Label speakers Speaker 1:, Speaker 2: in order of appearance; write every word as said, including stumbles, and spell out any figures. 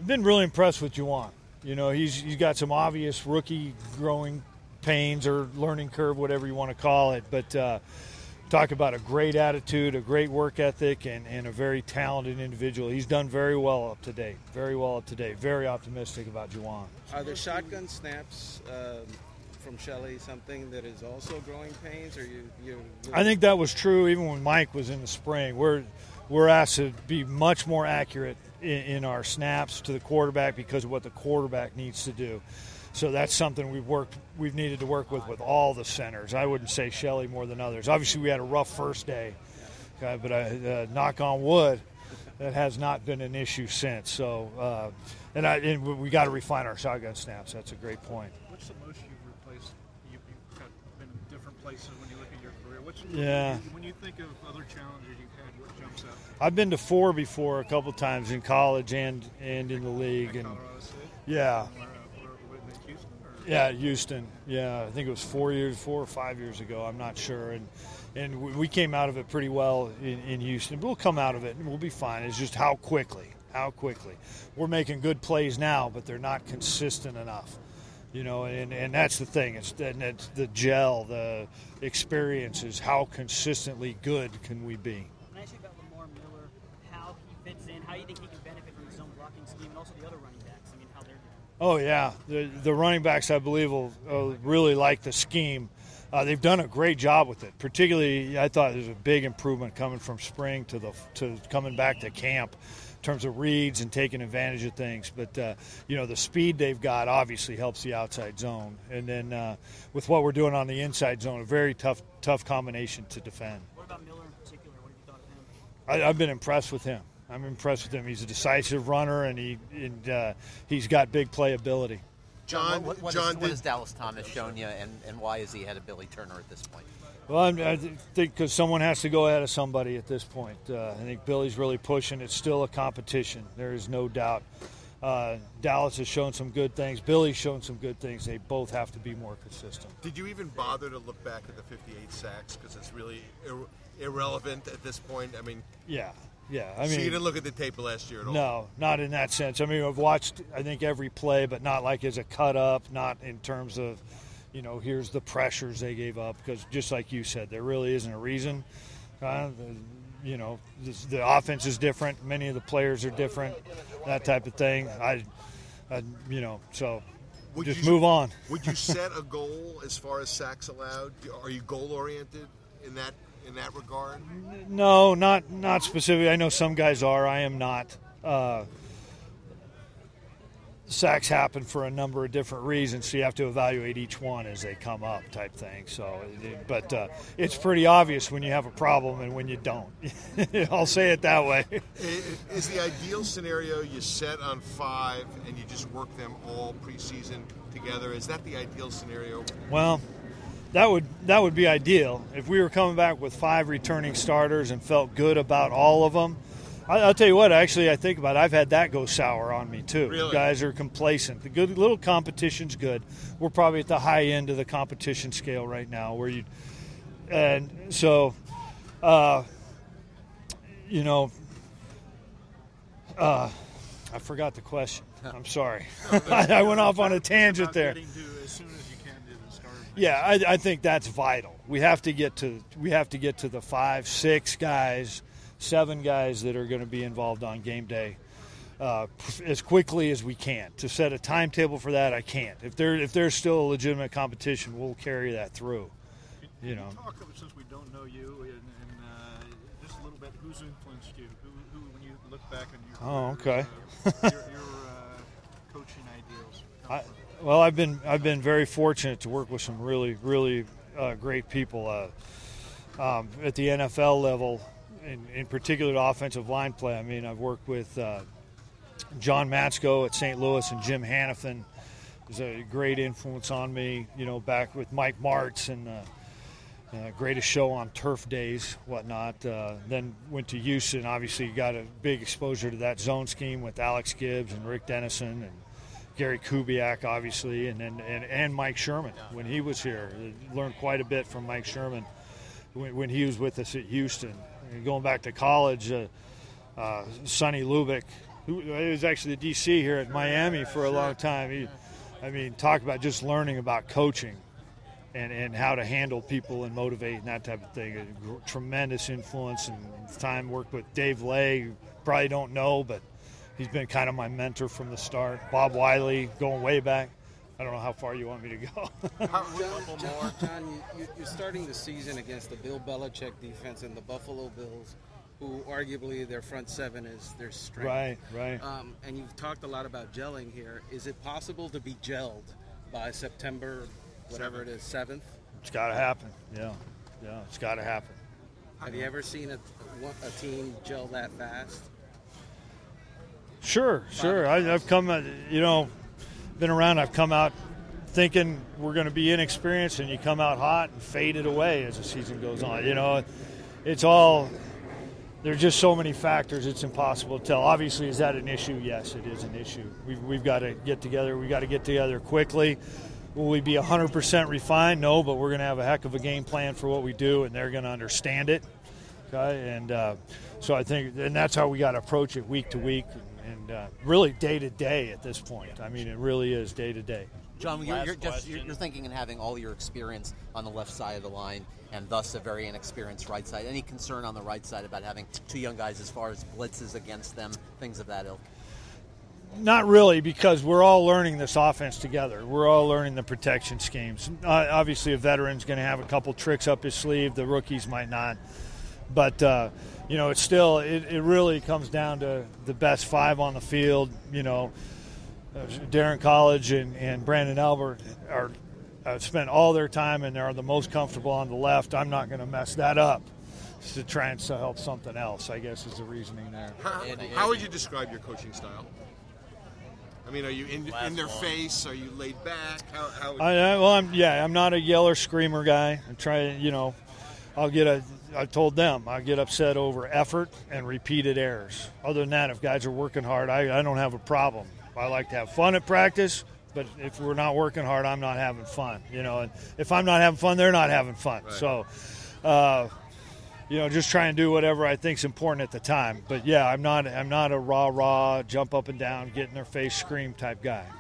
Speaker 1: I've been really impressed with Juwan. You know, he's he's got some obvious rookie growing pains or learning curve, whatever you want to call it. But uh, talk about a great attitude, a great work ethic, and, and a very talented individual. He's done very well up to date. Very well up to date. Very optimistic about Juwan.
Speaker 2: Are the shotgun snaps um, from Shelley something that is also growing pains, or you? you
Speaker 1: I think that was true even when Mike was in the spring. We're we're asked to be much more accurate in, in our snaps to the quarterback because of what the quarterback needs to do. So that's something we've worked, we've needed to work with with all the centers. I wouldn't say Shelley more than others. Obviously, we had a rough first day, okay, but I, uh, knock on wood, that has not been an issue since. So, uh, and, I, and we got to refine our shotgun snaps. That's a great point.
Speaker 3: What's the most you've replaced? You, you've got been in different places when you look at your career. What's,
Speaker 1: yeah.
Speaker 3: When you think of other challenges you've had, what jumps out?
Speaker 1: I've been to four before, a couple times in college and and in the league.
Speaker 3: At
Speaker 1: and
Speaker 3: Colorado State?
Speaker 1: Yeah.
Speaker 3: Where, where, where, Houston, or?
Speaker 1: Yeah, Houston. Yeah, I think it was four years, four or five years ago. I'm not sure. And and we came out of it pretty well in, in Houston. We'll come out of it and we'll be fine. It's just how quickly, how quickly. We're making good plays now, but they're not consistent enough. You know, and, and that's the thing. It's, and it's the gel, the experience is how consistently good can we be.
Speaker 4: Can I ask you about Lamar Miller, how he fits in, how you think he can benefit from his own blocking scheme, and also the other running backs? I mean, how they're doing.
Speaker 1: Oh, yeah. The, the running backs, I believe, will uh, really like the scheme. Uh, they've done a great job with it. Particularly, I thought there's a big improvement coming from spring to the to coming back to camp in terms of reads and taking advantage of things. But, uh, you know, the speed they've got obviously helps the outside zone. And then uh, with what we're doing on the inside zone, a very tough tough combination to defend.
Speaker 4: What about Miller in particular? What have you thought of him?
Speaker 1: I, I've been impressed with him. I'm impressed with him. He's a decisive runner, and he and, uh, he's got big playability.
Speaker 5: John,
Speaker 6: what, what,
Speaker 5: John
Speaker 6: is, what
Speaker 5: did,
Speaker 6: has Dallas Thomas shown you, and, and why is he ahead of Billy Turner at this point?
Speaker 1: Well, I'm, I think because someone has to go ahead of somebody at this point. Uh, I think Billy's really pushing. It's still a competition. There is no doubt. Uh, Dallas has shown some good things. Billy's shown some good things. They both have to be more consistent.
Speaker 5: Did you even bother to look back at the fifty-eight sacks because it's really ir- irrelevant at this point? I mean,
Speaker 1: yeah, yeah. I
Speaker 5: so
Speaker 1: mean,
Speaker 5: you didn't look at the tape last year at all?
Speaker 1: No, not in that sense. I mean, I've watched, I think, every play, but not like as a cut up, not in terms of, you know, here's the pressures they gave up. Because just like you said, there really isn't a reason. Uh, the, you know, this, the offense is different. Many of the players are different, that type of thing. I, I you know, so
Speaker 5: Would
Speaker 1: just
Speaker 5: you,
Speaker 1: move on.
Speaker 5: Would you set a goal as far as sacks allowed? Are you goal-oriented in that in that regard?
Speaker 1: No, not not specifically. I know some guys are. I am not. Uh, sacks happen for a number of different reasons, so you have to evaluate each one as they come up, type thing. So, but uh, it's pretty obvious when you have a problem and when you don't. I'll say it that way.
Speaker 5: Is the ideal scenario you set on five and you just work them all preseason together? Is that the ideal scenario?
Speaker 1: Well, that would that would be ideal if we were coming back with five returning starters and felt good about all of them. I'll tell you what, actually, I think about it, I've had that go sour on me, too.
Speaker 5: Really?
Speaker 1: Guys are complacent. The good little competition's good. We're probably at the high end of the competition scale right now, where you, and so, uh, you know, uh, I forgot the question. I'm sorry. I went off on a tangent there.
Speaker 3: Getting to, as soon as you can, to the start of
Speaker 1: Yeah, I, I think that's vital. We have to get to we have to get to the five, six guys. Seven guys that are going to be involved on game day uh, as quickly as we can. To set a timetable for that, I can't. If there if there's still a legitimate competition, we'll carry that through.
Speaker 3: Can
Speaker 1: You know.
Speaker 3: Talk, since we don't know you, and, and uh, just a little bit, who's influenced you? Who, who when you look back on your
Speaker 1: Oh,
Speaker 3: career,
Speaker 1: okay.
Speaker 3: uh, your, your uh, coaching ideals?
Speaker 1: I, well, I've been I've been very fortunate to work with some really really uh, great people uh, um, at the N F L level. In, in particular, the offensive line play. I mean, I've worked with uh, John Matsko at Saint Louis and Jim Hanifin. Was a great influence on me. You know, back with Mike Martz and uh, uh, greatest show on turf days, whatnot. Uh, then went to Houston. Obviously, got a big exposure to that zone scheme with Alex Gibbs and Rick Dennison and Gary Kubiak, obviously, and then and, and Mike Sherman when he was here. Learned quite a bit from Mike Sherman when, when he was with us at Houston. Going back to college, uh, uh, Sonny Lubick who he was actually the D C here at Miami for a long time. He, I mean, talk about just learning about coaching and, and how to handle people and motivate and that type of thing. A tremendous influence, and time worked with Dave Lay, you probably don't know, but he's been kind of my mentor from the start. Bob Wiley, going way back. I don't know how far you want me to go.
Speaker 2: John, John, John you, you're starting the season against the Bill Belichick defense and the Buffalo Bills, who arguably their front seven is their strength.
Speaker 1: Right, right.
Speaker 2: Um, and you've talked a lot about gelling here. Is it possible to be gelled by September, whatever it is, seventh?
Speaker 1: It's got to happen. Yeah, yeah, it's got to happen.
Speaker 2: Have you ever seen a, a team gel that fast?
Speaker 1: Sure, sure. I, I've come, uh, you know, been around. I've come out thinking we're going to be inexperienced, and you come out hot and fade it away as the season goes on. You know, it's all. There's just so many factors. It's impossible to tell. Obviously, is that an issue? Yes, it is an issue. We've we've got to get together. We got to get together quickly. Will we be one hundred percent refined? No, but we're going to have a heck of a game plan for what we do, and they're going to understand it. Okay, and uh, so I think, and that's how we got to approach it week to week. And uh, really day to day at this point. I mean, it really is day to day.
Speaker 6: John, you're, you're, just, you're, you're thinking and having all your experience on the left side of the line, and thus a very inexperienced right side. Any concern on the right side about having two young guys as far as blitzes against them, things of that ilk?
Speaker 1: Not really, because we're all learning this offense together. We're all learning the protection schemes. Uh, obviously, a veteran's going to have a couple tricks up his sleeve. The rookies might not. But, uh, you know, it's still, it, it really comes down to the best five on the field. You know, uh, Darren College and, and Brandon Albert are uh, spent all their time and they're the most comfortable on the left. I'm not going to mess that up to try and so help something else, I guess, is the reasoning there.
Speaker 5: How, how would you describe your coaching style? I mean, are you in, in their face? Are you laid back? How, how
Speaker 1: I, I, well, I'm, yeah, I'm not a yeller screamer guy. I try, you know, I'll get a, I told them I get upset over effort and repeated errors. Other than that, if guys are working hard, I, I don't have a problem. I like to have fun at practice, but if we're not working hard, I'm not having fun. You know, and if I'm not having fun, they're not having fun. Right. So, uh, you know, just try and do whatever I think's important at the time. But yeah, I'm not I'm not a rah rah, jump up and down, get in their face, scream type guy.